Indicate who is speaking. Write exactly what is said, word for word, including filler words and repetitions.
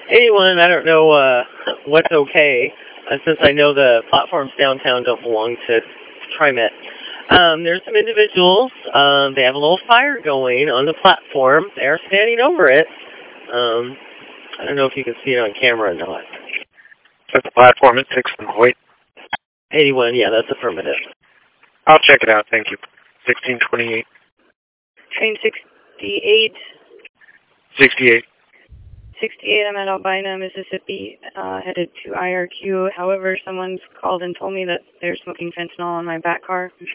Speaker 1: eighty-one, I don't know uh, what's okay, uh, since I know the platforms downtown don't belong to TriMet. Um, there's some individuals, um, they have a little fire going on the platform. They're standing over it. Um, I don't know if you can see it on camera or not.
Speaker 2: That's the platform at sixth and Hoyt.
Speaker 1: eighty-one, yeah, that's affirmative.
Speaker 2: I'll check it out, thank you. sixteen twenty-eight.
Speaker 3: Train sixty-eight.
Speaker 2: sixty-eight.
Speaker 3: sixty-eight, I'm at Albina, Mississippi, uh, headed to I R Q. However, someone's called and told me that they're smoking fentanyl on my back car.